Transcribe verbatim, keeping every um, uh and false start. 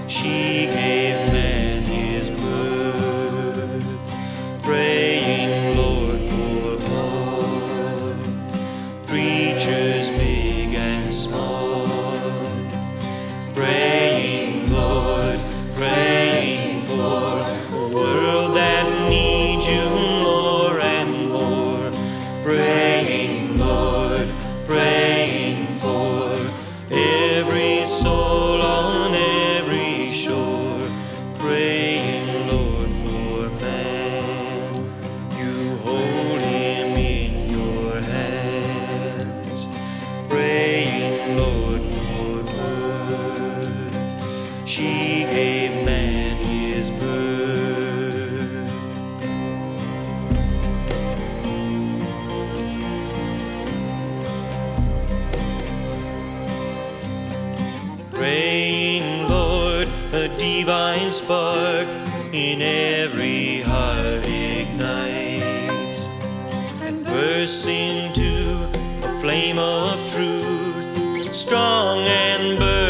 She gave man his birth, praying, Lord, for all, preachers big and small, praying, Lord, praying for a world that needs you more and more, praying, Lord, praying for every soul on every shore, praying, Lord, for man. You hold him in your hands, praying, Lord, for earth. She gave man his birth. Praying, Lord, a divine spark in every heart ignites, and bursts into a flame of truth, strong and burning.